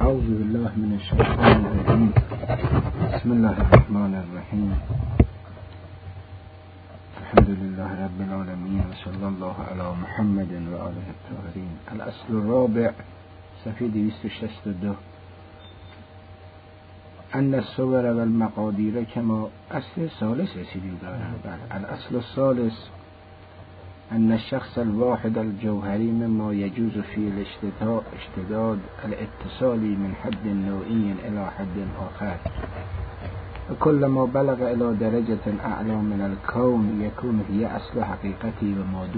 اعوذ بالله من الشیطان الرجیم. بسم الله الرحمن الرحیم. الحمد لله رب العالمین و صلی الله علی محمد و آله الطاهرین. الاصل الرابع، صفحه 262. ان الصور و المقادیر کما اصل ثالث رسیدیم دارم. الاصل الثالث ان الشخص الواحد الجوهری مما يجوز فيه الاشتداد الاتصالي من حد نوعي الى حد آخر، وكلما بلغ الى درجة اعلى من الكون يكون هي اصل حقيقته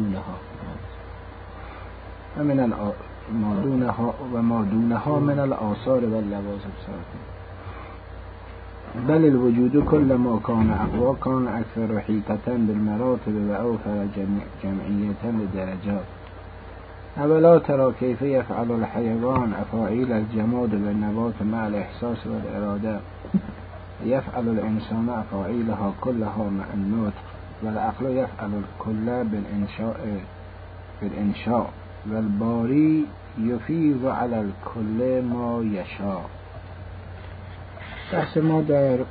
وما دونها من الآثار واللوازم السابقة. بل الوجود كلما كان أقوى كان أكثر حيطة بالمراتب وأوفر جمعية للدرجات. أولا ترى كيف يفعل الحيوان أفاعيل الجماد والنبات مع الإحساس والإرادة، يفعل الإنسان أفاعيلها كلها مع النطق، والعقل يفعل الكل بالإنشاء والباري يفيض على الكل ما يشاء. بحث ما در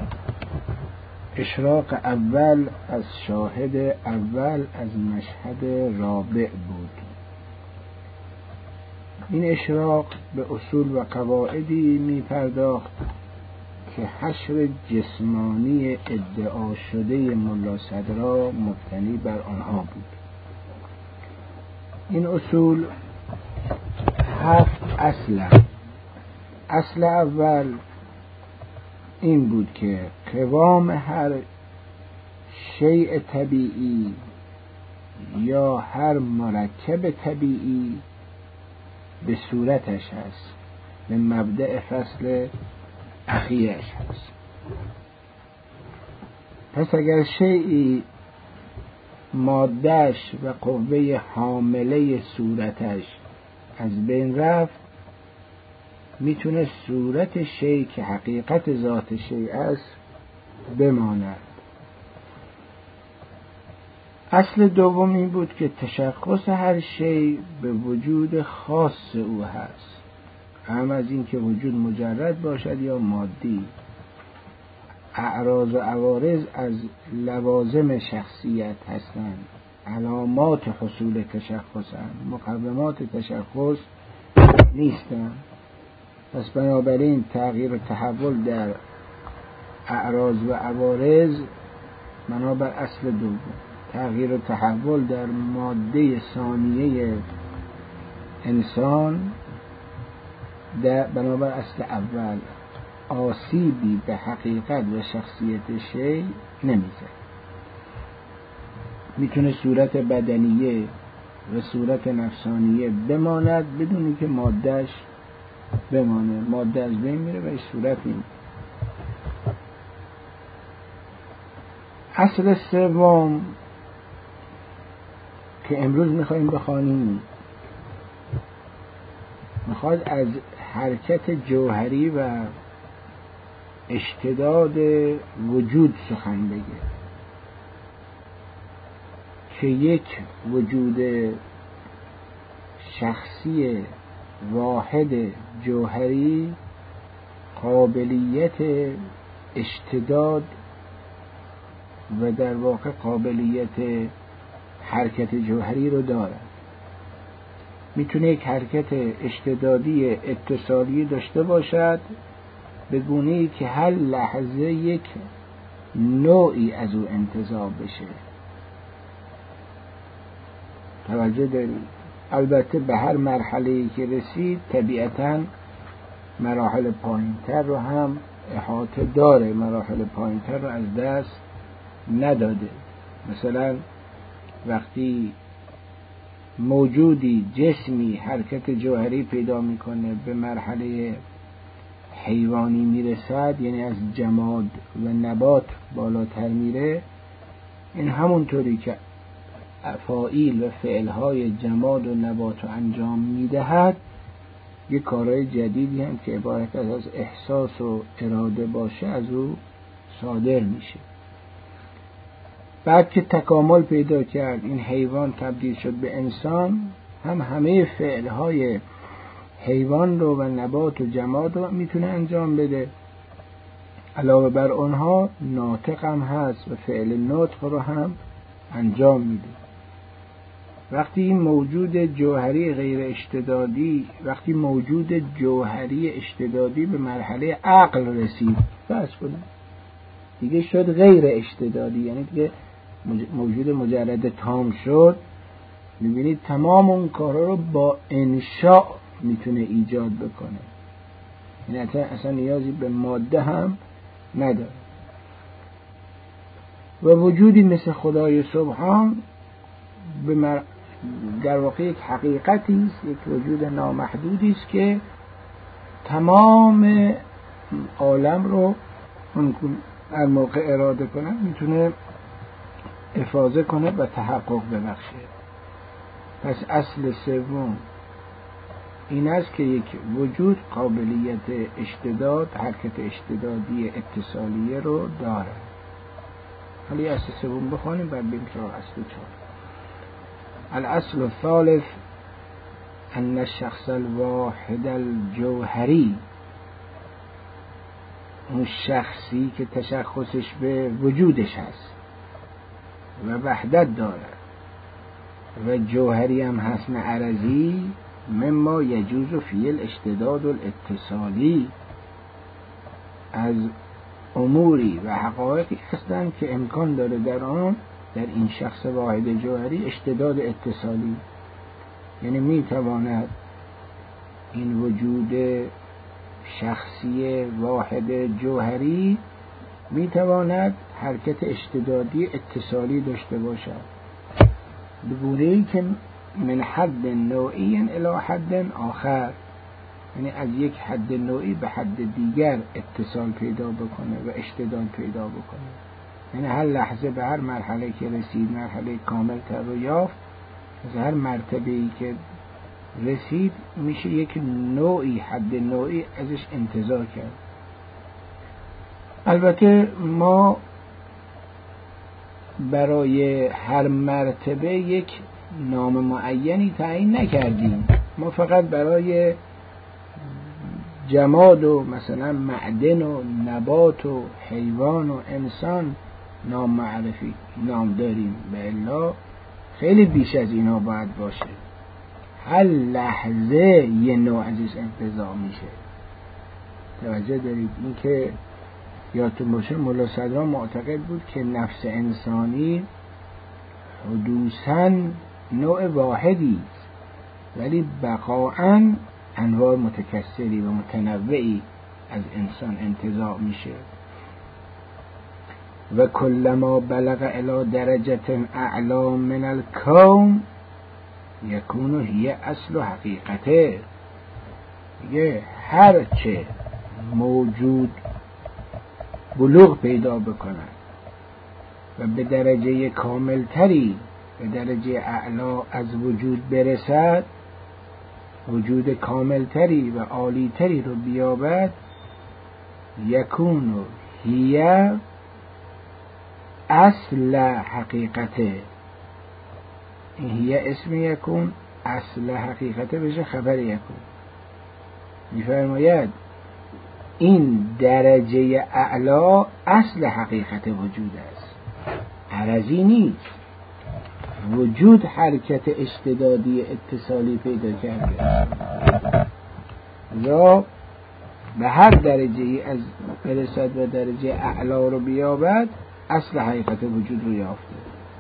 اشراق اول از شاهد اول از مشهد رابع بود. این اشراق به اصول و قواعدی می پرداخت که حشر جسمانی ادعا شده ملا صدرا مبتنی بر آنها بود. این اصول 7 اصل اول این بود که قوام هر شیء طبیعی یا هر مرکب طبیعی به صورتش هست، به مبدأ فصل اخیرش هست. پس اگر شیئی مادهش و قوه حامله صورتش از بین رفت، میتونه صورت شیء که حقیقت ذات شیء است بماند. اصل دومی بود که تشخص هر شیء به وجود خاص او هست، هم از این که وجود مجرد باشد یا مادی. اعراض و عوارض از لوازم شخصیت هستند، علامات حصول تشخصند، مقومات تشخص نیستند. پس بنابراین تغییر و تحول در اعراض و عوارض بنابر اصل دوم، تغییر و تحول در ماده ثانیه انسان بنابر اصل اول، آسیبی به حقیقت و شخصیت شیء نمیزد. میتونه صورت بدنیه و صورت نفسانیه بماند بدون که مادهش بمانه. ماده از بین میره و صورت میمونه. اصل سوم که امروز میخواییم بخوانیم، میخواد از حرکت جوهری و اشتداد وجود سخن بگه که یک وجود شخصی واحد جوهری قابلیت اشتداد و در واقع قابلیت حرکت جوهری رو دارد. میتونه یک حرکت اشتدادی اتصالی داشته باشد به گونه‌ای که هر لحظه یک نوعی از او انتزاع بشه. توجه دارید؟ البته به هر مرحله‌ای که رسید طبیعتاً مراحل پایین‌تر رو هم احاطه داره، مراحل پایین‌تر رو از دست نداده. مثلا وقتی موجودی جسمی حرکت جوهری پیدا میکنه به مرحله حیوانی میرسد، یعنی از جماد و نبات بالاتر میره، این همونطوری که افاعیل و فعلهای جماد و نبات رو انجام میدهد، یک کارهای جدیدی هم که عبارت از احساس و اراده باشه از او صادر میشه. بعد که تکامل پیدا کرد، این حیوان تبدیل شد به انسان، هم همه فعلهای حیوان رو و نبات و جماد رو میتونه انجام بده. علاوه بر اونها ناطق هم هست و فعل نطق رو هم انجام میده. وقتی این موجود جوهری غیر اشتدادی، وقتی موجود جوهری اشتدادی به مرحله عقل رسید، بس دیگه شد غیر اشتدادی، یعنی دیگه موجود مجرد تام شد، میبینید تمام اون کارا رو با انشاء میتونه ایجاد بکنه، یعنی اصلا نیازی به ماده هم نداره. و وجودی مثل خدای سبحان در واقع یک حقیقتی است، یک وجود نامحدودی است که تمام عالم رو هر موقع اراده کنه میتونه افاضه کنه و تحقق ببخشه. پس اصل سوم این است که یک وجود قابلیت اشتداد، حرکت اشتدادی اتصالیه رو داره. حالی اصل سوم بخونیم بعد بریم سراغ اصل چهار. الاصل الثالث ان الشخص الواحد الجوهری، اون شخصی که تشخصش به وجودش هست و وحدت داره و جوهری هم هست نه عرضی، مما یجوز فی الاشتداد الاتصالی، از اموری و حقایقی هستند که امکان داره در آن، در این شخص واحد جوهری، اشتداد اتصالی، یعنی میتواند این وجود شخصی واحد جوهری میتواند حرکت اشتدادی اتصالی داشته باشد، به گونه‌ای که من حد نوعی الی حد آخر، یعنی از یک حد نوعی به حد دیگر اتصال پیدا بکنه و اشتداد پیدا بکنه، یعنی هر لحظه به هر مرحله که رسید، مرحله کامل تر رو یافت، از هر مرتبه‌ای که رسید میشه یک نوعی، حد نوعی ازش انتظار کرد. البته ما برای هر مرتبه یک نام معینی تعیین نکردیم، ما فقط برای جماد و مثلا معدن و نبات و حیوان و انسان نام داریم، به الا خیلی بیش از اینا باید باشه. هر لحظه یه نوع ازش انتزاع میشه. توجه دارید؟ این که یادتون باشه ملا صدرا معتقد بود که نفس انسانی حدوثاً نوع واحدی است ولی بقاعاً انواع متکثری و متنوعی از انسان انتزاع میشه. و کلما بلغ الی درجه اعلی من الکون یکون هی اصل حقیقته، دیگه هر چه موجود بلوغ پیدا بکنه و به درجه کاملتری، به درجه اعلا از وجود برسد، وجود کاملتری و عالیتری رو بیابد، یکون هی اصل حقیقته، این هی اسم یکون، اصل حقیقته بشه خبر یکون. میفرماید این درجه اعلا اصل حقیقت وجود است، عرضی نیست. وجود حرکت اشتدادی اتصالی پیدا کرده یا به هر درجه ای از برسد و درجه اعلا رو بیابد، اصل حقیقت وجود رو یافته.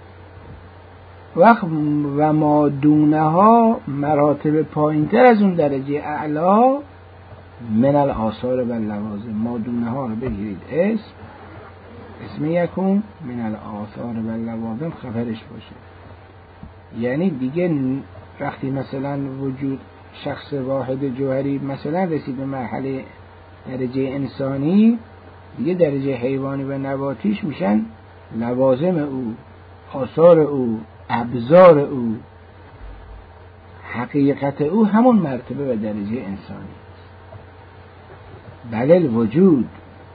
و ما دونها، مراتب پایینتر از اون درجه اعلا، من الآثار و اللوازم، ما دونها رو بگیرید اسم یکون، من الآثار و اللوازم خبرش باشه. یعنی دیگه وقتی مثلا وجود شخص واحد جوهری مثلا رسید به مرحله درجه انسانی، دیگه درجه حیوانی و نباتیش میشن لوازم او، آثار او، ابزار او، حقیقت او همون مرتبه و درجه انسانی. بل الوجود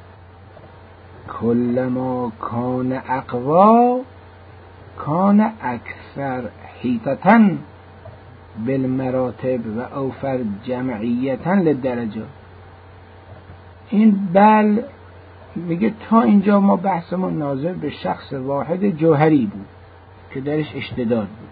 کلما کان اقوا کان اکثر حیطتن بالمراتب و اوفر جمعیتا للدرجات. این بل میگه تا اینجا ما بحثمون ناظر به شخص واحد جوهری بود که درش اشتداد بود.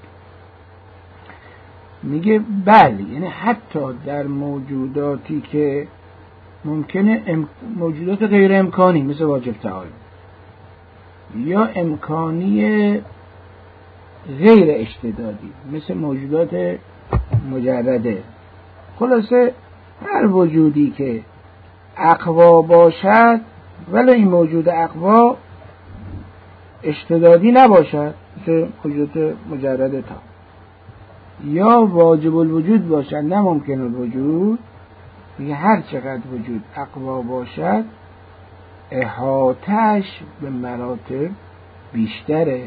میگه بل یعنی حتی در موجوداتی که ممکنه موجودات غیر امکانی مثل واجب تعالی یا امکانی غیر اشتدادی مثل موجودات مجرده، خلاصه هر وجودی که اقوا باشد ولی این موجود اقوا اشتدادی نباشد مثل موجودات مجرده تا، یا واجب الوجود باشد نه ممکن الوجود، میگه هر چقدر وجود اقوا باشد احاطه‌اش به مراتب بیشتره،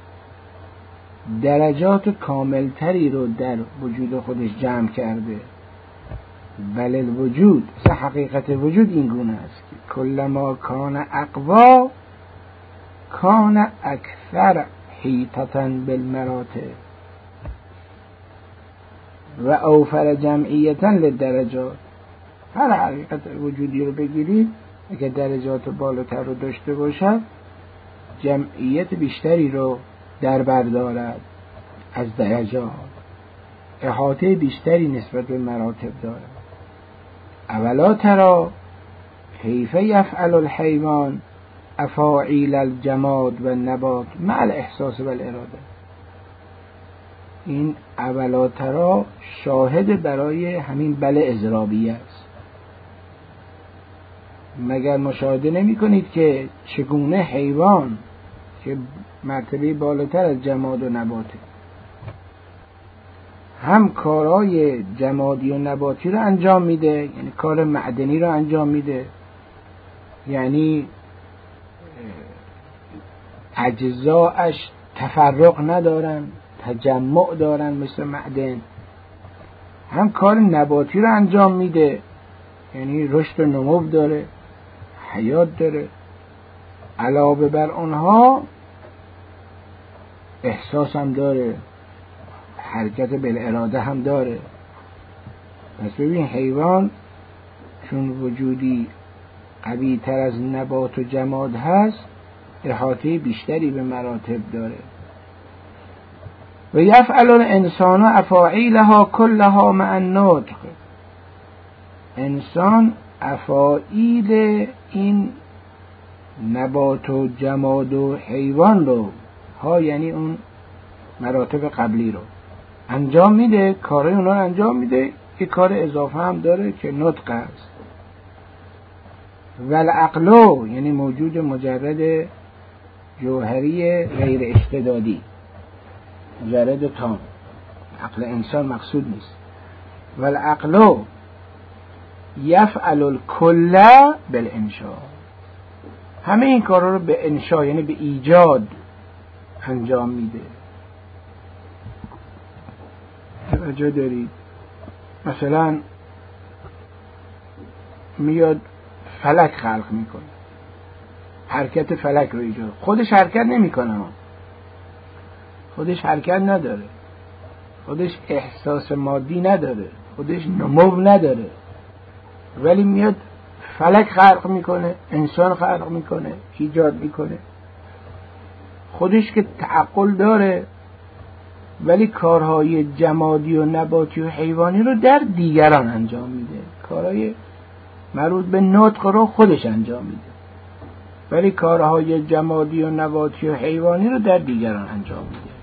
درجات کاملتری رو در وجود خودش جمع کرده. بل الوجود، حقیقت وجود این گونه است که کلما کان اقوا کان اکثر حیطة بالمراتب و اوفر جمعیتا للدرجات. هر حقیقت وجودی رو بگیرید اگر درجات بالاتر رو داشته باشد جمعیت بیشتری رو در بر دارد از درجات، احاطه بیشتری نسبت به مراتب دارد. اولا ترى کیف یفعل الحیوان افاعیل الجماد و النبات مع الاحساس و الاراده. این اولا ترى شاهد برای همین بل اضرابیه است. مگر مشاهده نمی کنید که چگونه حیوان که مرتبه بالاتر از جماد و نباته هم کارهای جمادی و نباتی رو انجام میده، یعنی کار معدنی رو انجام میده، یعنی اجزاش تفرق ندارن، تجمع دارن مثل معدن، هم کار نباتی رو انجام میده یعنی رشد و نمو داره، حیات داره، علاوه بر اونها احساس هم داره، حرکت بالاراده هم داره. پس ببین حیوان چون وجودی قوی تر از نبات و جماد هست احاطه بیشتری به مراتب داره. و یفعل الانسان افاعیلها کلها مع النطق. انسان افاعیل این نبات و جماد و حیوان رو ها یعنی اون مراتب قبلی رو انجام میده، کارهای اونا رو انجام میده، یک کار اضافه هم داره که نطق است. والعقل یعنی موجود مجرد جوهری غیر اشتدادی، مجرد تام، عقل انسان مقصود نیست. والعقل یفعل الکل بالانشاء، همه این کارا رو به انشاء یعنی به ایجاد انجام میده. توجه دارید؟ مثلا میاد فلک خلق میکنه، حرکت فلک رو ایجاد، خودش حرکت نمیکنه، خودش حرکت نداره، خودش احساس مادی نداره، خودش نمو نداره، ولی میاد فلک خلق میکنه، انسان خلق میکنه، ایجاد میکنه. خودش که تعقل داره ولی کارهای جمادی و نباتی و حیوانی رو در دیگران انجام میده، کارهای مربوط به نطق رو خودش انجام میده ولی کارهای جمادی و نباتی و حیوانی رو در دیگران انجام میده.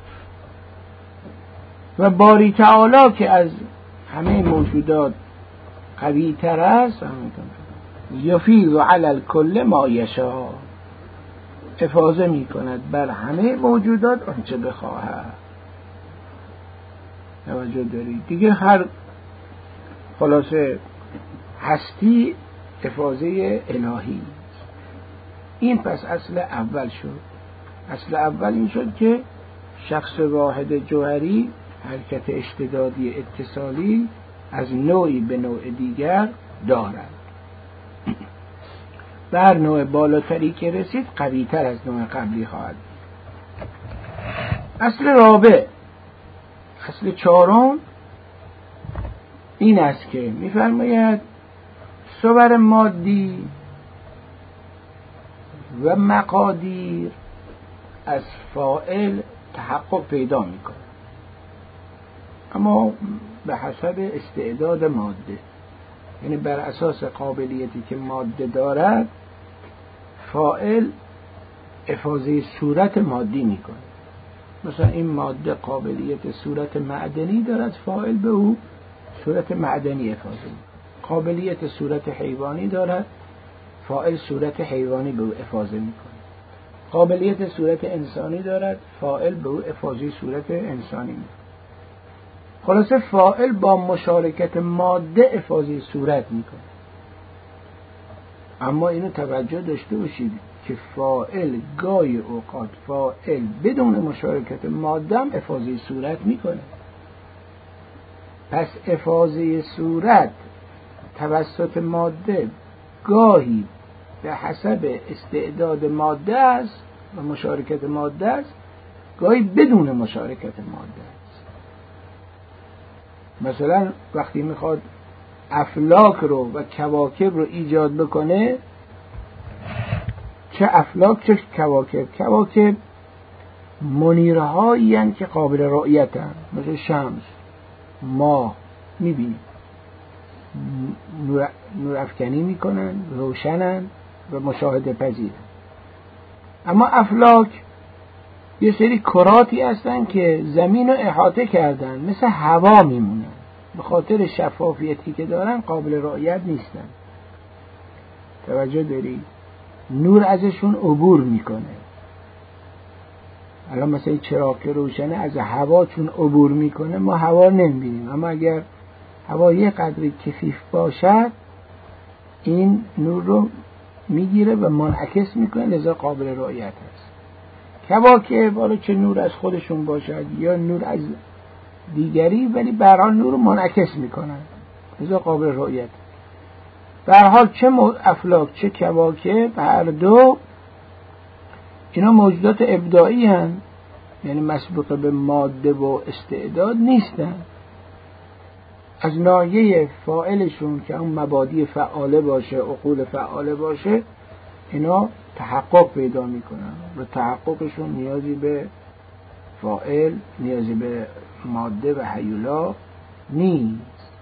و باری تعالی که از همه موجودات قوی تر است یفیض علی الکل ما یشاء، افاضه میکند بر همه موجودات آنچه بخواهد. توجه دارید دیگه؟ هر خلاصه هستی افاضه الهی. این پس اصل اول شد. اصل اول این شد که شخص واحد جوهری حرکت اشتدادی اتصالی از نوعی به نوع دیگر دارد. در نوع بالاتری که رسید قوی تر از نوع قبلی خواهد. اصل رابع، اصل چهارم این است که می‌فرماید صور مادی و مقادیر از فاعل تحقق پیدا میکنه، اما به حسب استعداد ماده، یعنی بر اساس قابلیتی که ماده دارد فاعل افاضه صورت مادی میکنه. مثلا این ماده قابلیت صورت معدنی دارد، فاعل به او صورت معدنی افاضه میکنه. قابلیت صورت حیوانی دارد، فاعل صورت حیوانی به او افاضه میکنه. قابلیت صورت انسانی دارد، فاعل به او افاضه صورت انسانی میکنه. خلاصه فاعل با مشارکت ماده افاضه صورت میکنه. اما اینو توجه داشته باشید که فاعل گاهی اوقات فاعل بدون مشارکت ماده هم افاضه صورت میکنه. پس افاضه صورت توسط ماده گاهی به حسب استعداد ماده است و مشارکت ماده است، گاهی بدون مشارکت ماده است. مثلا وقتی میخواد افلاک رو و کواکب رو ایجاد بکنه، چه افلاک چه کواکب منیرهایی هستند که قابل رؤیت هستند، مثل شمس، ماه، میبینید نور افکنی میکنن، روشنن و مشاهده پذیرن. اما افلاک یه سری کراتی هستن که زمین رو احاطه کردن، مثل هوا میمونن، به خاطر شفافیتی که دارن قابل رؤیت نیستن. توجه دارید؟ نور ازشون عبور میکنه. الان مثلا چراغ که روشنه از هوا چون عبور میکنه ما هوا نمیبینیم، اما اگر هوا یه قدری کثیف باشد این نور رو میگیره و منعکس میکنه، لذا قابل رؤیت هست. کواکب حالا چه نور از خودشون باشد یا نور از دیگری، ولی به هر حال نور رو منعکس میکنن، لذا قابل رؤیت. به هر حال چه افلاک چه کواکب هر دو اینا موجودات ابداعی هستند، یعنی مسبوق به ماده و استعداد نیستن. از ناحیه فاعلشون که اون مبادی فعاله باشه، عقول فعاله باشه، اینا تحقق پیدا میکنن و تحققشون نیازی به فاعل، نیازی به ماده و هیولا نیست.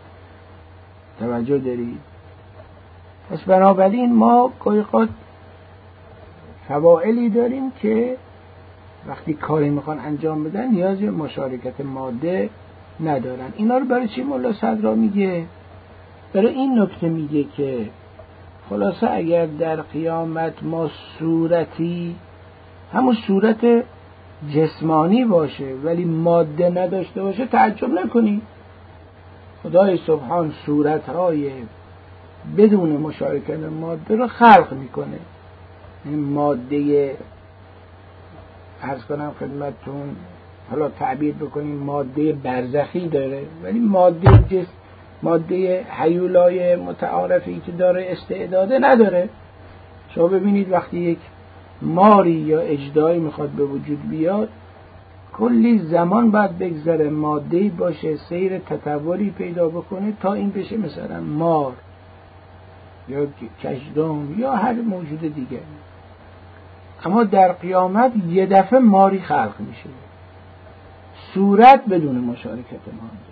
توجه دارید؟ پس بنابراین ما گاهی فواعلی داریم که وقتی کاری میخوان انجام بدن نیازی به مشارکت ماده ندارن. اینا رو برای چی مولا صدرا میگه؟ برای این نکته میگه که خلاصه اگر در قیامت ما صورتی، همون صورت جسمانی باشه ولی ماده نداشته باشه، تعجب نکنی. خدای سبحان صورتهای بدون مشارکت ماده رو خلق میکنه. این ماده عرض کنم خدمتتون، حالا تعبیر بکنیم ماده برزخی داره، ولی ماده هیولای متعارفی که داره استعداده نداره. شما ببینید وقتی یک ماری یا اژدهایی میخواد به وجود بیاد، کلی زمان باید بگذره ماده‌ای باشه سیر تطوری پیدا بکنه تا این بشه مثلا مار یا کژدم یا هر موجود دیگه. اما در قیامت یه دفعه ماری خلق میشه، صورت بدون مشارکت ماده.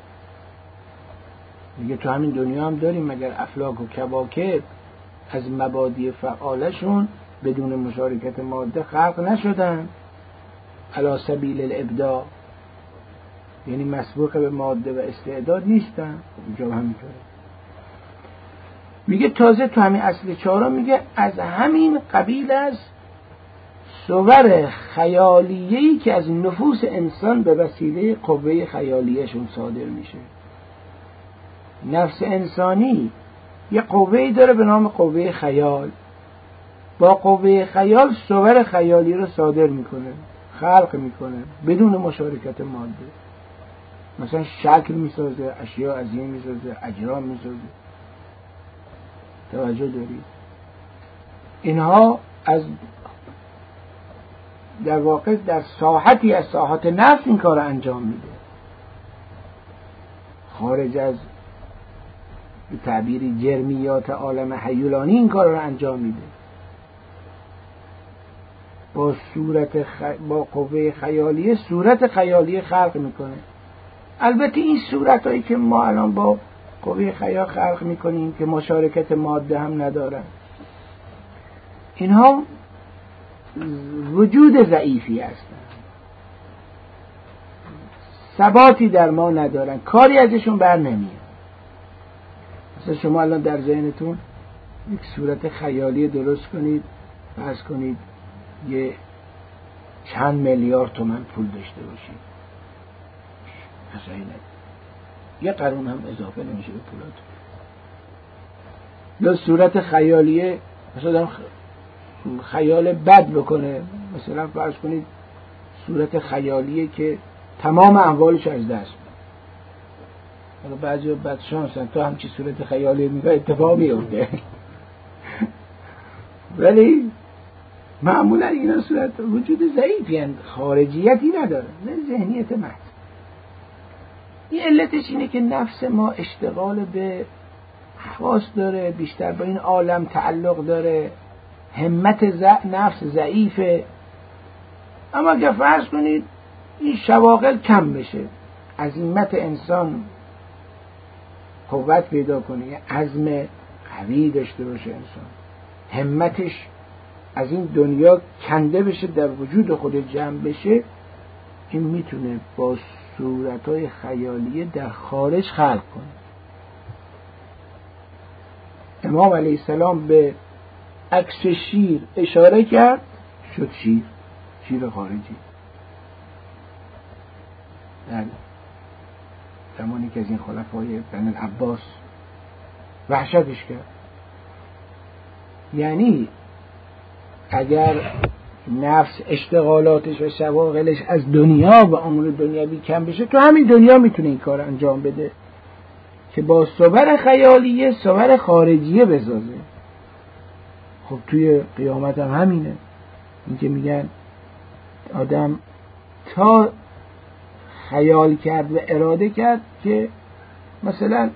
میگه تو همین دنیا هم داریم، مگر افلاک و کواکب از مبادی فعالشون بدون مشارکت ماده خلق نشدن علی سبیل الابداع، یعنی مسبوق به ماده و استعداد نیستن. اینجا همینطوره. میگه تازه تو همین اصل چهارم میگه از همین قبیل است صور خیالیه‌ای که از نفوس انسان به وسیله قوه خیالیه‌شون صادر میشه. نفس انسانی یه قوه‌ای داره به نام قوه خیال، با قوه خیال صور خیالی رو صادر میکنه، خلق میکنه بدون مشارکت ماده. مثلا شکل میسازه، اشیاء عظیم میسازه، اجرام میسازه. توجه دارید؟ اینها از در واقع در ساحتی از ساحات نفس این کار انجام میده. خارج از به تعبیری جرمیات عالم هیولانی این کار رو انجام میده. با قوه خیالیه صورت خیالی خلق میکنه. البته این صورت هایی که ما الان با قوه خیال خلق میکنیم که مشارکت ماده هم ندارن، اینها وجود ضعیفی هستن، ثباتی در ما ندارن، کاری ازشون بر نمیاد. مثلا شما الان در ذهنتون یک صورت خیالی درست کنید، فرض کنید یه چند میلیارد تومان پول داشته باشید، مثلا یه قرون هم اضافه نمیشه به پولاتون. یا صورت خیالیه مثلا خیال بد بکنه، مثلا فرض کنید صورت خیالیه که تمام اموالش از دست میده. حالا بعضی بد شانسن تا همچی صورت خیالی میگه اتفاق میفته ولی معمولا اینا صورت وجود ضعیفی هستند، خارجیتی نداره، نه ذهنیت محض. این علتش اینه که نفس ما اشتغال به حواس داره، بیشتر با این عالم تعلق داره، همت نفس ضعیفه. اما اگه فرض کنید این شواغل کم بشه، عزیمت انسان قوت پیدا کنه، یه عزم قوی داشته باشه انسان، همتش از این دنیا کنده بشه، در وجود خود جمع بشه، این میتونه با صورتهای خیالیه در خارج خلق کنه. امام علیه السلام به عکس شیر اشاره کرد، شد شیر خارجی. در زمانی که از این خلفای بنی العباس وحشتش کرد. یعنی اگر نفس اشتغالاتش و شواغلش از دنیا و امور دنیوی کم بشه، تو همین دنیا میتونه این کار انجام بده که با صور خیالیه صور خارجیه بسازه. خب توی قیامت هم همینه، این که میگن آدم تا خیال کرد و اراده کرد که مثلا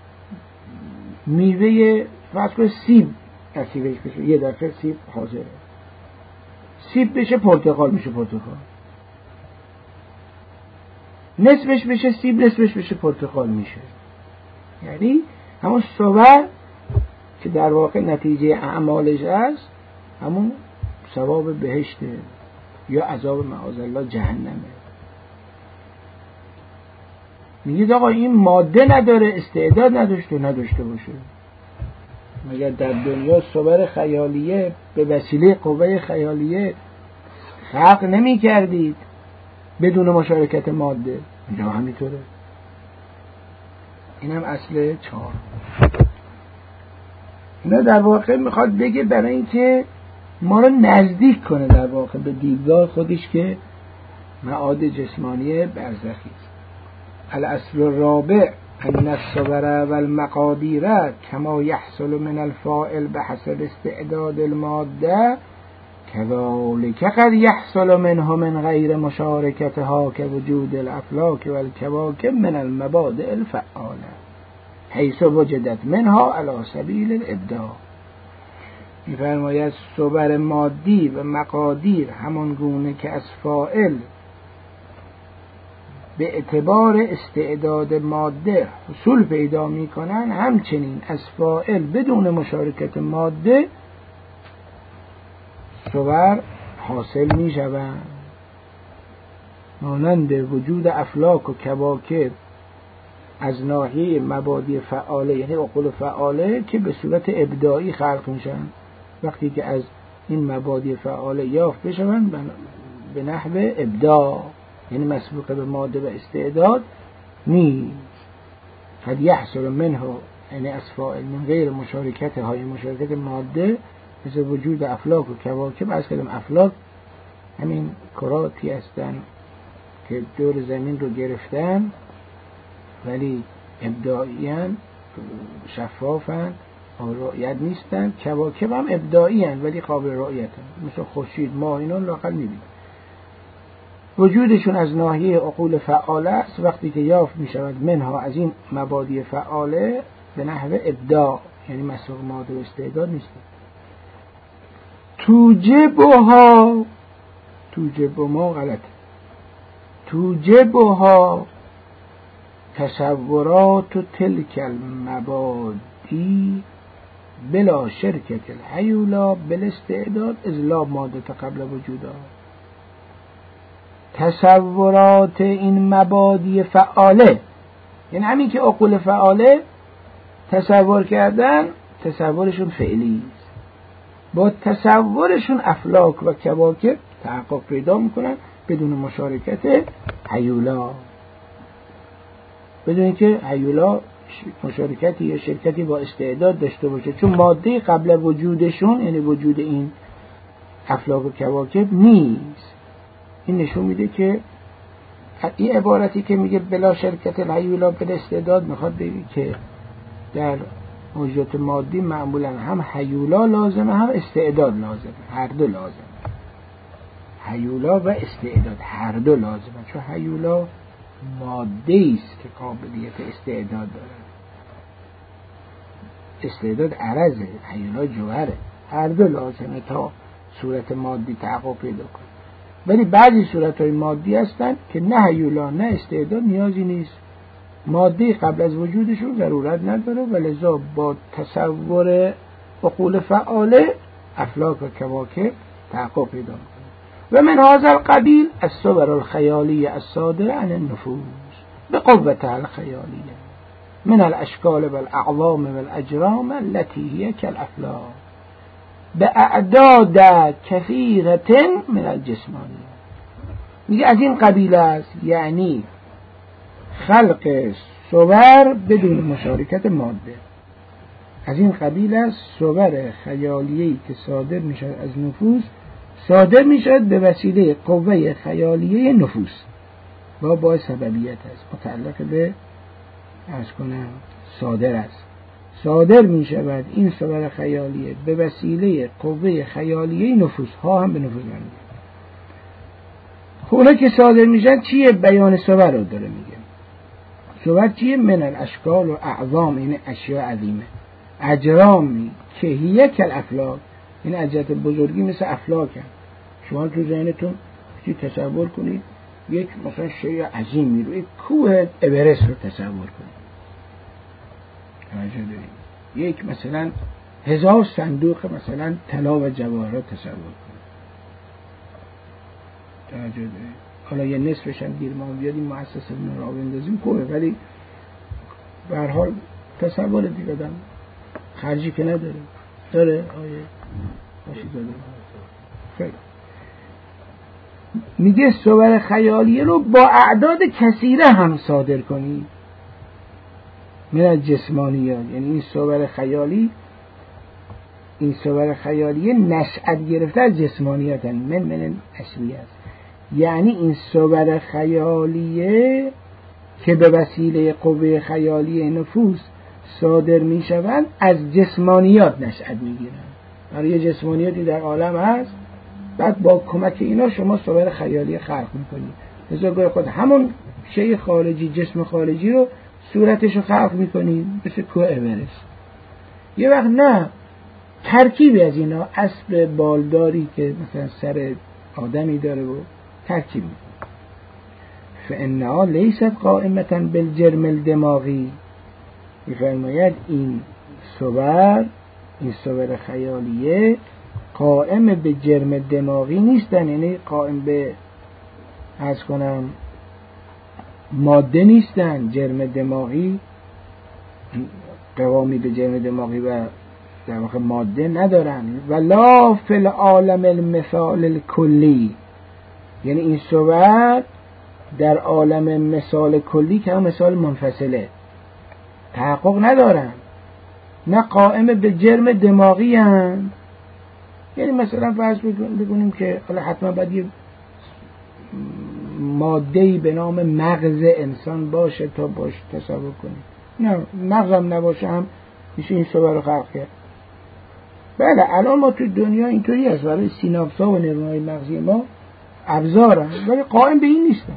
میوه فرض کنید سیب نصیبش بشه، یه دفعه سیب حاضره، سیب بشه پرتقال میشه پرتقال، نصفش بشه سیب نصفش بشه پرتقال میشه. یعنی همون صور که در واقع نتیجه اعمالش است همون ثواب بهشته یا عذاب معاذالله جهنمه. میگید آقا این ماده نداره، استعداد نداشته باشه، مگر در دنیا صور خیالیه به وسیله قوه خیالیه خلق نمی کردید بدون مشارکت ماده؟ اینجا همینطوره. این هم اصل 4. اینا در واقع میخواد بگه برای اینکه ما رو نزدیک کنه در واقع به دیدگاه خودش که معاد جسمانی برزخی است. الاصل الرابع ان الصبر والمقادیر كما يحصل من الفاعل بحسب استعداد الماده كذلك قد يحصل منه من غير مشاركتها كوجود الافلاك والكواكب من المبادئ الفعاله حيث وجدت منها على سبيل الابداع. می‌فرماید صبر مادی و مقادیر همان گونه که از فاعل به اعتبار استعداد ماده حصول پیدا می‌کنند، همچنین از فاعل بدون مشارکت ماده صور حاصل می‌شوند. مانند وجود افلاک و کواکب از ناحیه مبادی فعاله، یعنی عقول فعاله که به صورت ابداعی خلق میشن، وقتی که از این مبادی فعاله یافت بشن به نحو ابداع، یعنی مسبوق به ماده و استعداد نیست. قد یحصل منه، یعنی از فاعل من غیر مشارکت های مشارکت ماده، مثل وجود افلاک و کواکب. از کلمه افلاک همین کراتی هستن که دور زمین رو گرفتن ولی ابداعیان، شفافن، رؤیت نیستن. کواکب هم ابداعیان ولی قابل رؤیتن، مثل خورشید، ماه، اینا لااقل میبینن. وجودشون از ناحیه عقول فعاله است وقتی که یافت می شود منها از این مبادی فعاله به نحو ابداع، یعنی مسوق ماده و استعداد نیست. توجبها تصورات و تلک المبادی بلا شرکت الحیولا بالاستعداد از لا ماده قبل وجودا. تصورات این مبادی فعاله، یعنی همین که عقول فعاله تصور کردن، تصورشون فعلی است، با تصورشون افلاک و کواکب تحقق پیدا میکنن بدون مشارکت هیولا، بدون اینکه هیولا مشارکتی یا شرکتی با استعداد داشته باشه، چون ماده قبل وجودشون یعنی وجود این افلاک و کواکب نیست. این نشون میده که این عبارتی که میگه بلا شرکت الهیولا بلا استعداد میخواد بگه که در موجودات مادی معمولا هم هیولا لازمه هم استعداد لازمه، هر دو لازمه. هیولا و استعداد هر دو لازمه، چون هیولا ماده است که قابلیت استعداد داره، استعداد عرضه، هیولا جوهره، هر دو لازمه تا صورت مادی تحقق پیدا کنه. ولی بعضی صورت‌های مادی هستن که نه هیولا نه استعداد نیازی نیست، ماده قبل از وجودشون ضرورت نداره و لذا با تصور عقول فعاله افلاک و کواکب تحقق پیدا کنه. و من هذا القبیل الصور الخیالیه الصادره عن النفوس بقوتها الخیالیه من الاشکال والاعظام والاجرام التي هي كالافلاک باعداد کثیرة من الجسمانیه. میگه از این قبیل است، یعنی خلق صور بدون مشارکت ماده. از این قبیل است صور خیالیه‌ای که صادر میشد از نفوس، صادر میشد به وسیله قوه خیالیه نفوس با سببیت است، متعلق به صادر است. صادر می شود این صور خیالیه به وسیله قوه خیالیه نفوس ها، هم به نفوس هم. اونا که صادر میشن چیه؟ بیان صور رو داره میگه. صور چیه؟ من الاشکال و اعظام، این اشیاء عظیمه، اجرامی که هیه کل افلاک، این اجرات بزرگی مثل افلاک هم. شما تو ذهنتون چی تصور کنید؟ یک مثلا شیء عظیمی رو، یک کوه اورست رو تصور کنید، یک مثلا 1000 صندوق مثلا طلا و جواهرات تصور کنید. توجه دارید؟ حالا یه نصفش هم گیر ما بیاد این مؤسسه رو راه بندازیم خوبه، ولی به هر حال تصور دیگه آدم خرجی که نداره. داره آیه باشی داره. خیلی میگه صور خیالیه رو با اعداد کثیره هم صادر کنید من از جسمانیات، یعنی این صور خیالیه نشأت گرفته از جسمانیات، من اشویه است. یعنی این صور خیالیه که به وسیله قوه خیالیه نفوس صادر می شوند از جسمانیات نشأت می گیرند. برای جسمانیاتی در عالم هست، بعد با کمک اینا شما صور خیالیه خلق می کنید. لذا گاهی خود همون شیء خارجی، جسم خارجی رو صورتش رو خلق می کنید، مثل کوه اورست. یه وقت نه، ترکیبی از اینا، اسب بالداری که مثلا سر آدمی داره و ترکیب می کنید. فإنها لیست قائمة بالجرم الدماغی، می‌فرماید این صور خیالیه قائم به جرم دماغی نیستن، یعنی قائم به ماده نیستن. جرم دماغی قوامی به جرم دماغی و در واقع ماده ندارن. ولا فی العالم المثال الکلی، یعنی این صور در عالم مثال کلی که هم مثال منفصله تحقق ندارن، نه قائم به جرم دماغی هم. یعنی مثلا فرض بگونیم که حالا حتما باید یه ماده‌ای به نام مغز انسان باشه تا باش تصور کنیم. نه، مغز هم نباشه هم میشه این صور رو خلق کرد. بله الان ما تو دنیا اینطوری هست، برای سیناپس‌ها و نورون‌های مغزی ما ابزارن ولی قائم به این نیستن.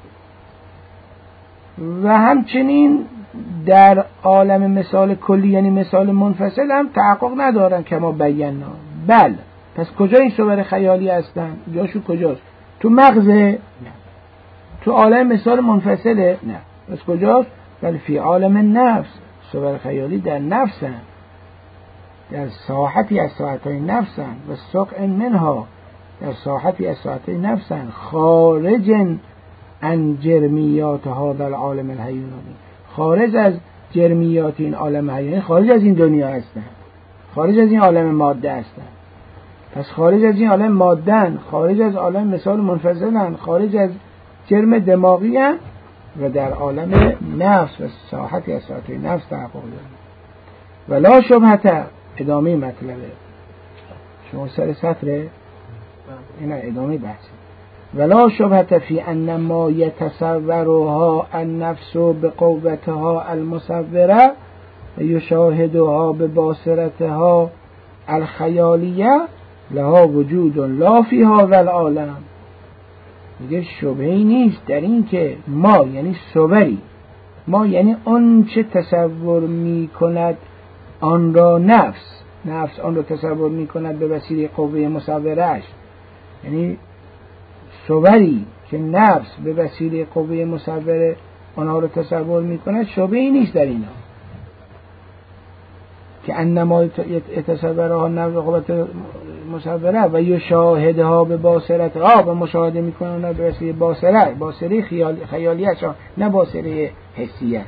و همچنین در عالم مثال کلی یعنی مثال منفصل هم تحقق ندارن که ما بینا. بله پس کجا این صور خیالی هستن؟ جاشو کجاست؟ تو مغزه؟ نه. تو عالم مثال منفصله؟ نه. پس کجاست؟ بل فی عالم نفس. صور خیالی در نفسن، در ساحتی از ساحتهای نفسن و سقع منها، در ساحتی از ساحتهای نفسن، خارج عن جرمیات هذا العالم الحیوانی، خارج از جرمیات این عالم حیوانی، خارج از این دنیا هستن، خارج از این عالم ماده هستن. پس خارج از این عالم مادن، خارج از عالم مثال منفصلن، خارج از جرم دماغی هم و در عالم نفس و ساحتی از ساحتهای نفس تحقق دارن. ولا شبهت، ادامه مطلبه شما سر سطره اینا ادامه بحث. ولا شبهت فی ان ما یتصورها النفس بقوتها المصوره و یشاهدها بباصرتها الخیالیه لها وجود لا فی هذا العالم. میگه شبهی نیست در این که ما یعنی صوری، ما یعنی اون چه تصور می کند آن را نفس آن را تصور می کند به وسیله قوه مصورهش، یعنی صوری که نفس به وسیله قوه مصوره آنها را تصور می کند، شبهی نیست در اینا که انما تصورها نفس قوه مصوره و یشاهدها به باصرتها، و مشاهده می کنند به وسیله باصره خیالیش، نه باصره حسیش.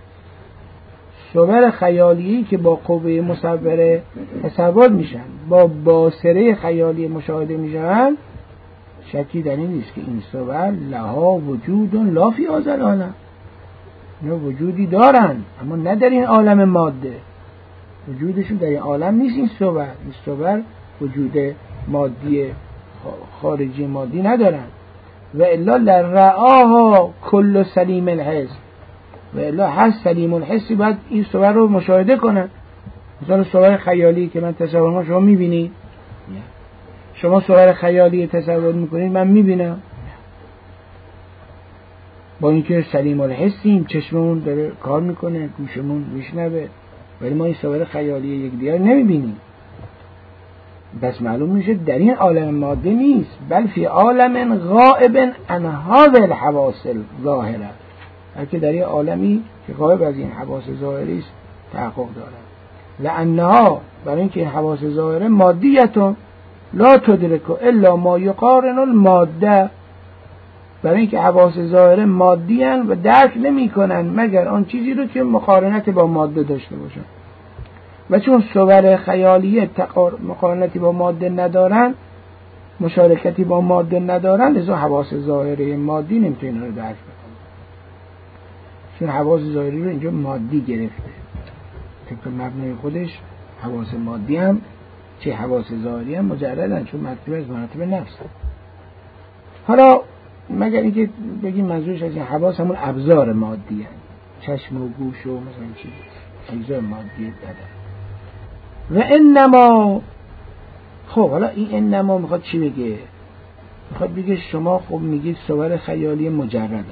صور خیالی که با قوه مصوره تصور میشن، با باصره خیالی مشاهده میشن، شکی در این نیست که این صور لها وجود لا فی هذا العالم، اینا وجودی دارن اما نه در این عالم ماده، وجودشون در این عالم نیست. این صور وجود مادی خارجی مادی ندارن. و الا لرعاها کل سلیم الحس، و الا هر سلیم الحسی باید این صور رو مشاهده کنن. مثلا صور خیالی که من تصور کنم شما میبینید، شما صور خیالی تصور میکنید من میبینم، با اینکه سلیم الحسیم، چشممون داره کار میکنه، گوشمون میشنوه، ولی ما این صور خیالی یک دیگر نمیبینیم. بس معلوم میشه در این عالم ماده نیست، بل فی عالم غائب عن هذا الحواس الظاهره، بلکه در این عالمی که غایب از این حواس ظاهری است تحقق دارد. لانها، برای اینکه این حواس ظاهره مادیتون لا تدرک الا ما یقارن الماده، برای اینکه حواس ظاهره مادی هستند و درک نمی کنن مگر آن چیزی رو که مقارنت با ماده داشته باشن. و چون صور خیالیه مقارنتی با ماده ندارن، مشارکتی با ماده ندارن، لذا حواس ظاهره مادی نمیتونه رو درک بکنه. چون حواس ظاهری رو اینجا مادی گرفته، طبق مبنای خودش حواس مادی هم چه حواس ظاهری هم مجردن، چون مرتبه از مراتب نفس. حالا مگر اینکه بگیم منظورش از این حواس همون ابزار مادی هم، چشم و گوش و مثلا چیز ابزار مادی دادن. و انما، خب حالا این انما میخواد چی بگه؟ میخواد بگه شما خب میگید صور خیالی مجردن،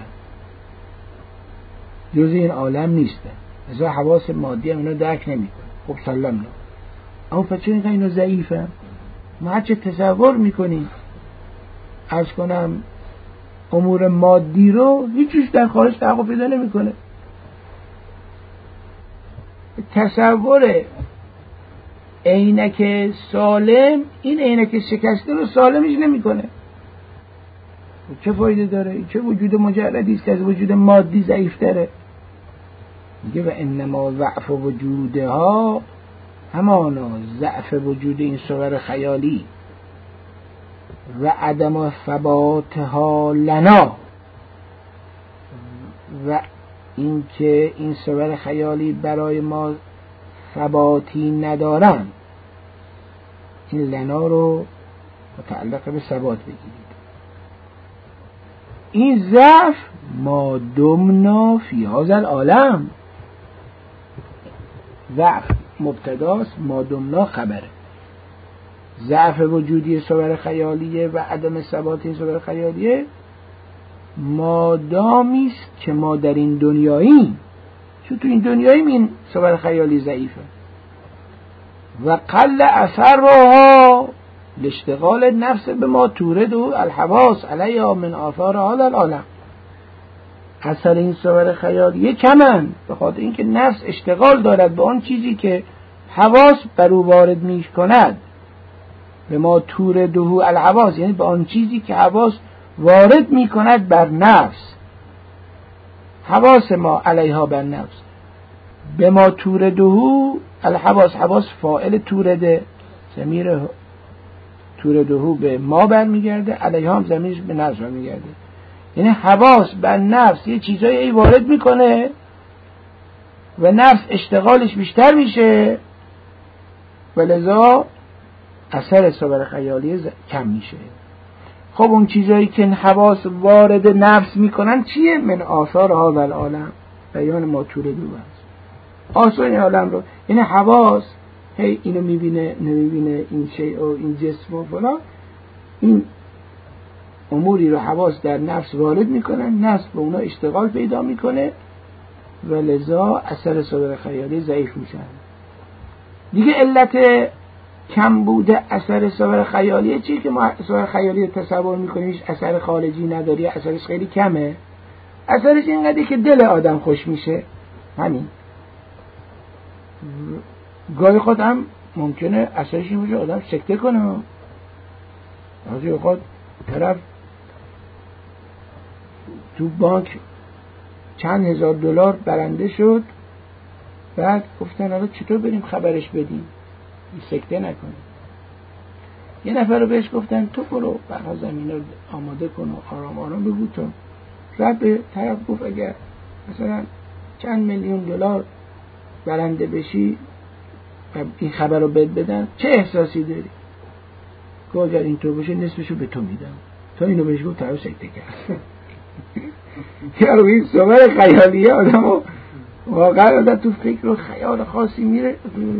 جز این عالم نیستن، از حواس مادی هم اینا درک نمیکنه. خب سلام، اما پس چون اینا ضعیفه، ما هرچه تصور میکنیم عرض کنم امور مادی رو هیچیش در خارج تحقق پیدا نمیکنه. تصور عینک سالم این عینک شکسته رو سالمش نمیکنه. چه فایده داره؟ چه وجود مجردی است که از وجود مادی ضعیفتره؟ میگه و انما ضعف وجودها، همانا ضعف وجود این صور خیالی و عدم ثباتها لنا، و اینکه این صور خیالی برای ما ثباتی ندارن، این لنا رو متعلق به ثبات بگیرید. این ضعف ما دمنا فی هذا العالم، ضعف مبتداست، ما دمنا خبره. ضعف وجودی صور خیالیه و عدم ثبات این صور خیالیه مادامی است که ما در این دنیاییم، چون تو این دنیاییم این صور خیالی ضعیفه. و قل اثرها لاشتغال نفس به ما تورد و الحواس علیها من آثار هذا العالم. اثر این صور خیالیه کمن به خاطر اینکه نفس اشتغال دارد به آن چیزی که حواس بر او وارد میش کند. به ما تورده الحواس یعنی به آن چیزی که حواس وارد می کند بر نفس. حواس ما علیها بر نفس. به ما تورده الحواس، حواس فاعل تورده، ضمیر تورده به ما برمیگرده، علیها هم ضمیرش به نفس برمیگرده. یعنی حواس بر نفس یه چیزایی وارد میکنه و نفس اشتغالش بیشتر میشه و لذا اثر صور خیالی کم میشه. خب اون چیزایی که حواس وارد نفس میکنن چیه؟ من آثار هذا العالم، بیان ما تورده است. آثار این عالم رو، یعنی حواس هی اینو میبینه نمیبینه، این شیء و این جسم و فلان، این اموری رو حواس در نفس وارد میکنن، نفس به اونا اشتغال پیدا میکنه و لذا اثر صور خیالی ضعیف میشن. دیگه علت کم بوده اثر صور خیالیه چیه که ما صور خیالی تصور میکنیم هیچ اثر خارجی نداری، اثرش خیلی کمه. اثرش اینقدره که دل آدم خوش میشه، همین. گاهی خود هم ممکنه اثرش این باشه آدم سکته کنه. گاهی خود طرف تو بانک چند هزار دلار برنده شد، بعد گفتن حالا چطور بریم خبرش بدیم سکته نکنه. یه نفر رو بهش گفتن تو برو برها زمین رو آماده کن و آرام آرام بگو تو. رب به طرف گفت اگر مثلا چند میلیون دلار برنده بشی و این خبر رو بهت بدن چه احساسی داری؟ که اگر اینطور باشه نصفشو به تو میدم. تا اینو بهش گفت طرف سکته کرد. یارو این صور خیالیه آدمو واقعا آدم تو فکر و خیال خاصی میره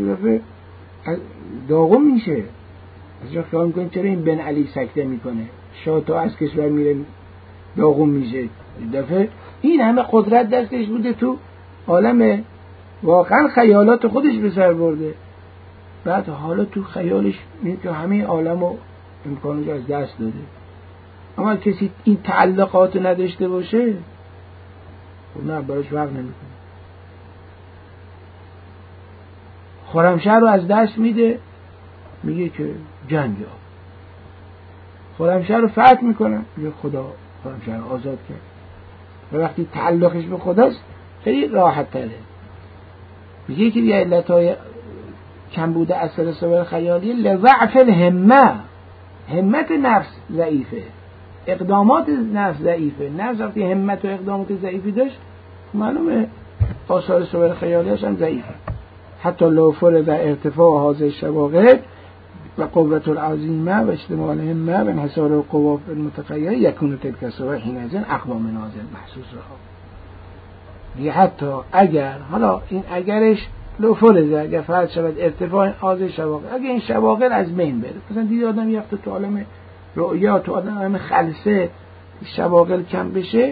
داغم میشه. از جا خیال میکنیم چرا این بن علی سکته میکنه، شاه تا از کشور میره داغم میشه. دفعه این همه قدرت دستش بوده تو عالم واقعا خیالات خودش به سر برده، بعد حالا تو خیالش میگه که همه عالم و امکانش از دست داده. اما کسی این تعلقات نداشته باشه خب نه براش وقت نمیکنه. خرمشهر رو از دست میده، میگه که جنگ ها. خرمشهر رو فتح میکنه، میگه خدا خرمشهر رو آزاد کرد. و وقتی تعلقش به خداست خیلی راحت تره. میگه که یه علتهای کم بوده اثر صور خیالی لضعف الهمه، همت نفس ضعیفه، اقدامات نفس ضعیفه. نفس وقتی همت و اقدامات ضعیفی داشت معلومه آثار صور خیالی هم ضعیفه. حتی لو فرض ارتفاع حاضر شواغل و قوت العظیمه و اجتماع الهمه و انحصار القوا المتخیله یکون تلک الصور حینئذ اقوى من هذا المحسوس رها. دیگه حتی اگر، حالا این اگرش لو فرض، اگر فرض شود ارتفاع حاضر شواغل، اگر این شواغل از بین بره، مثلا دیگه آدم یه وقت تو عالم رؤیا، تو عالم خلسه شواغل کم بشه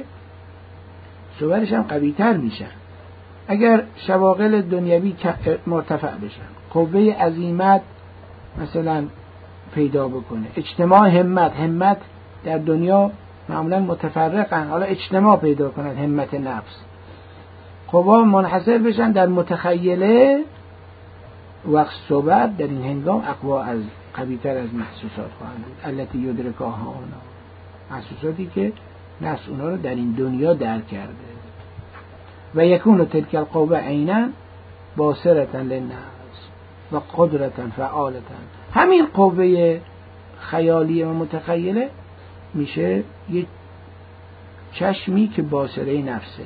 صورش هم قوی تر میشن. اگر شواغل دنیوی مرتفع بشن، قوه عزیمت مثلا پیدا بکنه، اجتماع همت در دنیا معمولا متفرقن، حالا اجتماع پیدا کنند، همت نفس، قوا منحصر بشن در متخیله، وقت صحبت در این هنگام اقوا از قوی تر از محسوسات خواهند بود. التي یدرکاها اونا، محسوساتی که نفس اونا رو در این دنیا درک کرده. و یکون تلک القوه عینا باصرة للنفس و قدرة فعالة. همین قوه خیالی و متخیله میشه یک چشمی که باصره نفسه،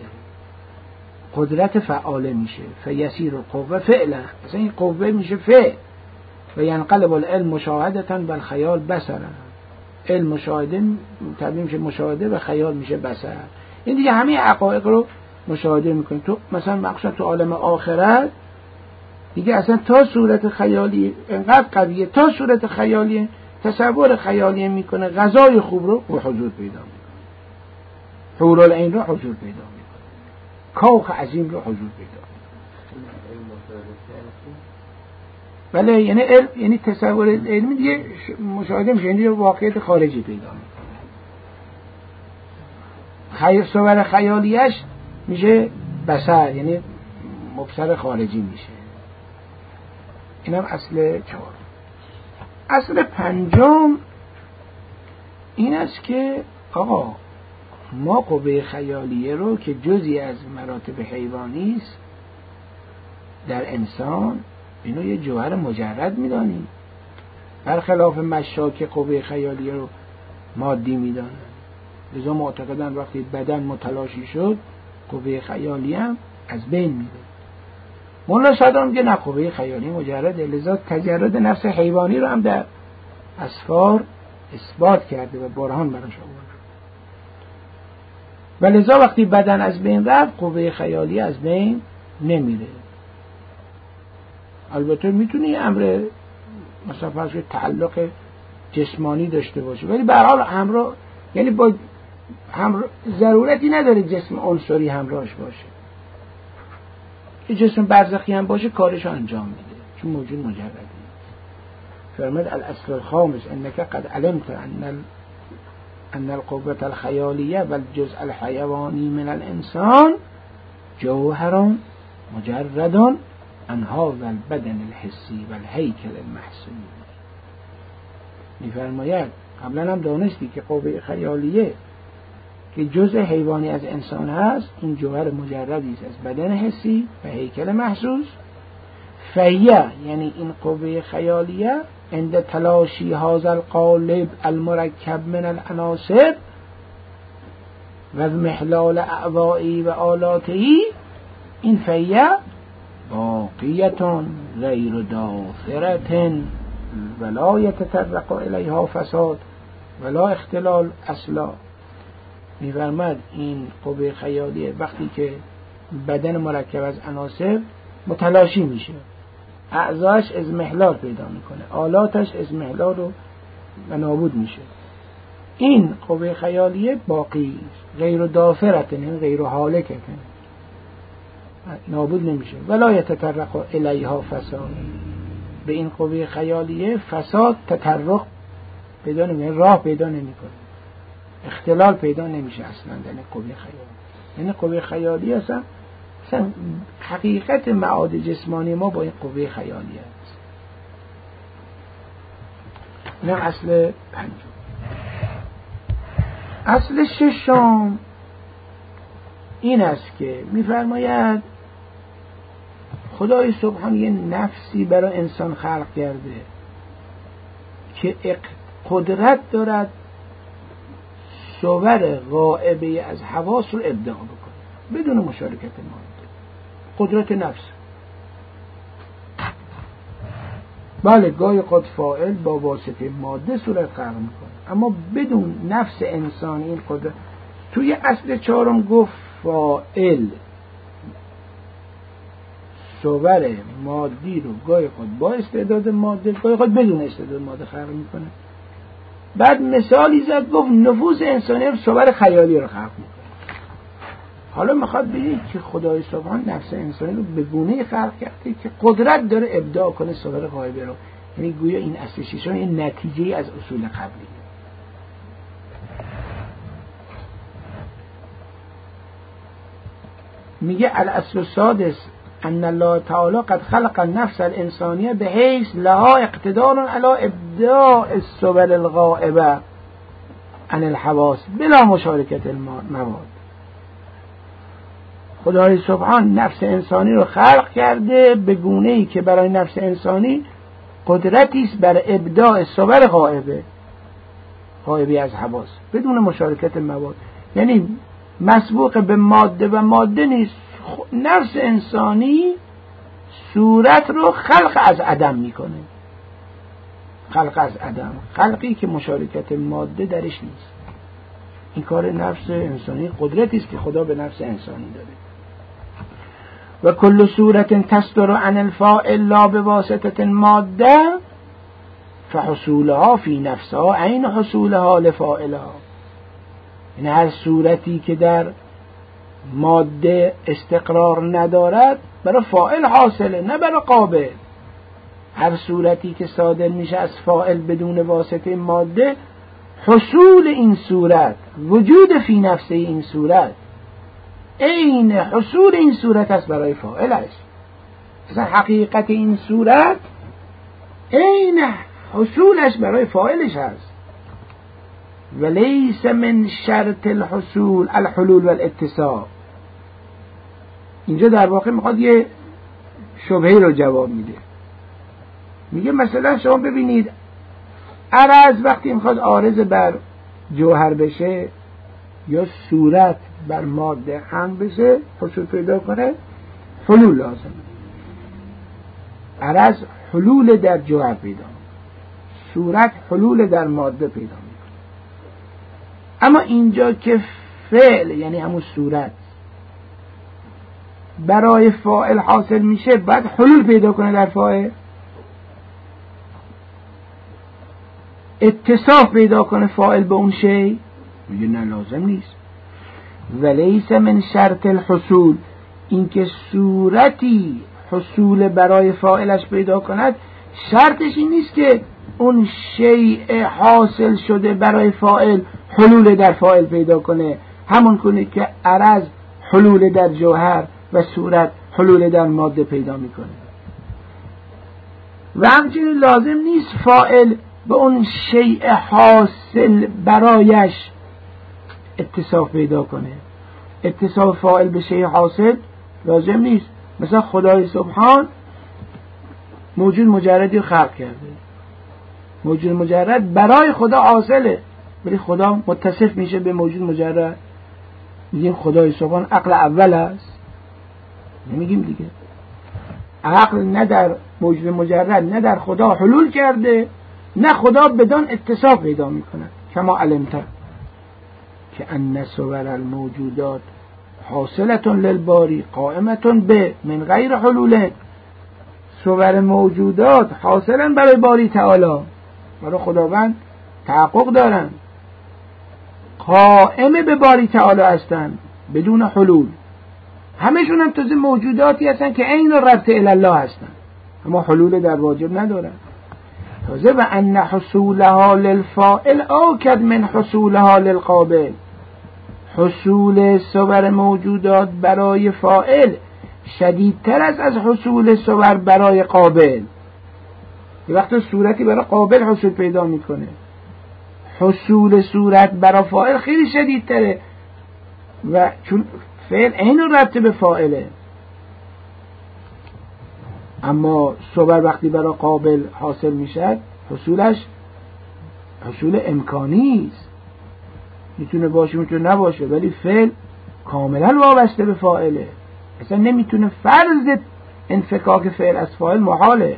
قدرت فعاله میشه. فیسیر القوه فعلا، مثلا این قوه میشه فعل. و ینقلب العلم مشاهدة و الخیال بصرا. علم مشاهده تبدیل میشه مشاهده و خیال میشه بصر. این دیگه همه حقایق رو مشاهده میکنی. تو مثلا مخصوصا تو عالم آخرت دیگه اصلا تا صورت خیالی انقدر قویه، تا صورت خیالی تصور خیالی میکنه غذای خوب رو حضور پیدا میکنه، حورالعین رو حضور پیدا میکنه، کاخ عظیم رو حضور پیدا میکنه. بله یعنی تصور علمی دیگه مشاهده میشه، یعنی واقعیت خارجی پیدا میکنه. صور خیالیش میشه بصر، یعنی مبصر خارجی میشه. اینم اصل 4. اصل 5 این است که آقا ما قوه خیالیه رو که جزئی از مراتب حیوانی است در انسان، اینو یه جوهر مجرد میدانیم، برخلاف مشاک قوه خیالیه رو مادی میدانن. لذا معتقدن وقتی بدن متلاشی شد قوه خیالی هم از بین میره. مولانا صدرا میگه نه، قوه خیالی مجرده، لذا تجرد نفس حیوانی رو هم در اسفار اثبات کرده و برهان براش آورده. و لذا وقتی بدن از بین رفت قوه خیالی از بین نمیره. البته میتونه یه امر مثلا فرض تعلق جسمانی داشته باشه، ولی به هر حال همراه، یعنی با ضرورتی نداره جسم عنصری همراهش باشه. یه جسم برزخی هم باشه کارش انجام میده، چون موجود مجرده. فرمود الاصل الخامس انك قد علمت ان القوة الخيالية والجزء الحيواني من الانسان جوهر مجرد عن هذا البدن الحسي والهيكل المحسوس. میفرماید قبلا هم دانستی که قوه خیالیه که جزء حیوانی از انسان هست، این جوهر مجردی است از بدن حسی و هیکل محسوس. فیه یعنی این قوه خیالیه عند تلاشی هذا القالب المرکب من العناصر و محلال اعضایی و آلاتی، این فیه باقیتون غیر داخرتن ولا یتطرق الیها فساد ولا اختلال اصلا. می‌فرماید این قوه خیالیه وقتی که بدن مرکب از عناصر متلاشی میشه، اعضاش اضمحلال پیدا میکنه، آلاتش اضمحلال و نابود میشه، این قوه خیالیه باقی غیر دافرتن، غیر حالکتن، نابود نمیشه. ولا یتطرق الیها فساد، به این قوه خیالیه فساد تطرق پیدا نمیکنه، راه پیدا نمیکنه، اختلال پیدا نمیشه اصلا در قوه خیالی. یعنی قوه خیالی اصلا حقیقت معاد جسمانی ما با این قوه خیالی است. این اصل 5. اصل 6 این است که میفرماید خدای سبحان یه نفسی برای انسان خلق کرده که قدرت دارد صور غائبه از حواس رو ابداع بکنه بدون مشارکت ماده. قدرت نفس. بله گاهی قد فاعل با واسطه ماده صورت خلق میکنه، اما بدون نفس انسانی این قدرت. توی اصل 4 گفت فاعل صور مادی رو گاهی قد با استعداد ماده، گاهی قد بدون استعداد ماده خلق میکنه. بعد مثالی زد گفت نفوس انسانی رو صور خیالی رو خلق میکنه. حالا میخواد بگه که خدای سبحان نفس انسانی رو به گونه خلق کرده که قدرت داره ابداع کنه صور غایبه رو. یعنی گویا این اصل 6 این نتیجه از اصول قبلی. میگه الاصل السادس ان الله تعالی قد خلق النفس الانسانیه بحیث لها اقتدار علی ابداع الصور الغائبه عن الحواس بلا مشارکت المواد. خدای سبحان نفس انسانی رو خلق کرده به گونه‌ای که برای نفس انسانی قدرتی است بر ابداع صور غائبی از حواس بدون مشارکت مواد. یعنی مسبوق به ماده و ماده نیست. نفس انسانی صورت رو خلق از عدم میکنه، خلق از عدم، خلقی که مشارکت ماده درش نیست. این کار نفس انسانی قدرتی است که خدا به نفس انسانی داره. و کل صورت تصدر عن الفاعل لا بواسطه ماده فحصولها فی نفسها عین حصولها لفاعلها. این هر صورتی که در ماده استقرار ندارد برای فاعل حاصله، نه برای قابل. هر صورتی که صادر میشه از فاعل بدون واسطه ماده، حصول این صورت، وجود فی نفسه این صورت عین حصول این صورت است برای فاعلش. مثلا حقیقت این صورت عین حصولش برای فاعلش هست. ولیس من شرط الحصول الحلول والاتصال. اینجا در واقع میخواد یه شبهه رو جواب میده. میگه مثلا شما ببینید عرض وقتی میخواد عارض بر جوهر بشه یا صورت بر ماده هم بشه، حصول پیدا کنه، حلول لازم. عرض حلول در جوهر پیدا میکنه، صورت حلول در ماده پیدا میکنه. اما اینجا که فعل یعنی همون صورت برای فاعل حاصل میشه، باید حلول پیدا کنه در فاعل، اتصاف پیدا کنه فاعل به اون شی. میگه نه لازم نیست. ولیس من شرط الحصول، اینکه صورتی حصول برای فاعلش پیدا کند شرطش این نیست که اون شیء حاصل شده برای فاعل حلول در فاعل پیدا کنه، همون کنه که عرض حلول در جوهر و صورت حلول در ماده پیدا میکنه. و همچنین لازم نیست فاعل به اون شیء حاصل برایش اتصاف پیدا کنه. اتصاف فاعل به شیء حاصل لازم نیست. مثلا خدای سبحان موجود مجردی رو خلق کرده، موجود مجرد برای خدا حاصله، ولی خدا متصف میشه به موجود مجرد. میگیم خدای سبحان عقل اول است؟ نمیگیم دیگه. عقل نه در موجود مجرد نه در خدا حلول کرده، نه خدا بدان اتصاف پیدا میکنه. کما علمت که ان صور الموجودات حاصلة للباری قائمة به من غیر حلول. صور موجودات حاصلا برای باری تعالی، برای خداوند تحقق دارن، قائم به باری تعالی هستن بدون حلول. همشون هم تازه موجوداتی هستن که عین ربط الله هستن، اما حلول در واجب ندارن. تازه و ان حصولها للفاعل آکد من حصولها للقابل. حصول صور موجودات برای فاعل شدیدتر است از حصول صور برای قابل. وقتی صورتی برای قابل حصول پیدا میکنه، حصول صورت برای فاعل خیلی شدیدتره، و چون فعل عین ربط به فاعله. اما صور وقتی برای قابل حاصل میشد، حصولش حصول امکانی است، میتونه باشه میتونه نباشه، ولی فعل کاملا وابسته به فاعله. اصلا نمیتونه فرض انفکاک فعل از فاعل محاله.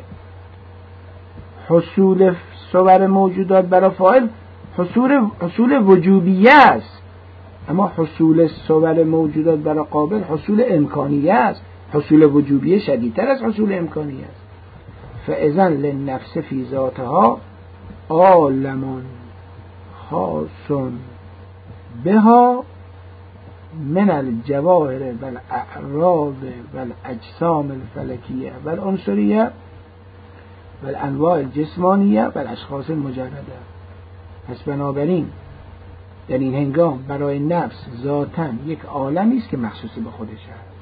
حصول صور موجودات برای فاعل حصول وجوبیه است، اما حصول صور موجودات برای قابل حصول امکانیه است. حصول وجوبیه شدیدتر از حصول امکانیه است. فاذن للنفس فی ذاتها عالم خاص بها من الجواهر والاعراض والاجسام الفلکیه والعنصریه والانواع الجسمانیه والاشخاص المجرده. پس بنابراین در این هنگام برای نفس ذاتاً یک عالمی است که مخصوص به خودش است،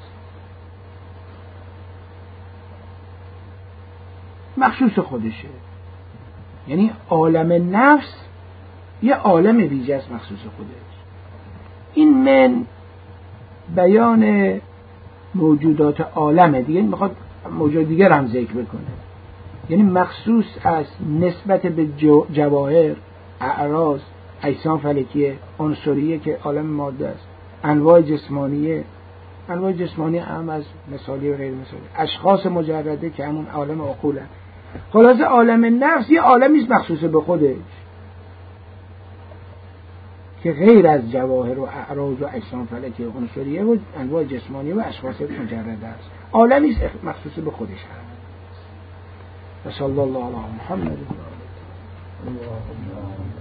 مخصوص خودشه. یعنی عالم نفس یه عالم ویژه است مخصوص خودش. این من بیان موجودات عالمه دیگه، میخواد موجود دیگر هم ذکر بکنه. یعنی مخصوص است نسبت به جواهر، اعراض، اجسام فلکیه، عنصریه که عالم ماده است، انواع جسمانیه، انواع جسمانی هم از مثالی و غیر مثالی، اشخاص مجرده که همون عالم عقوله. خلاصه عالم نفس یه عالمی است مخصوص به خودش. که غیر از جواهر و اعراض و اجسام فلکی عنصریه و انواع جسمانی و اشخاص مجرد است. عالمی مخصوص به خودش هست. و صلی الله علی محمد.